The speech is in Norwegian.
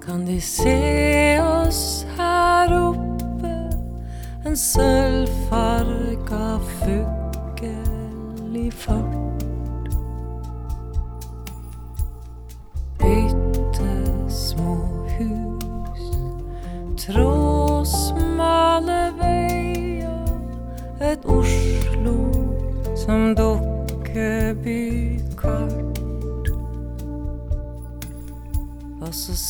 Kan de se oss her oppe, en sølvfarga fugl i fart? Bittesmå hus, trådsmale veier, et Oslo som dukkebykart. Og så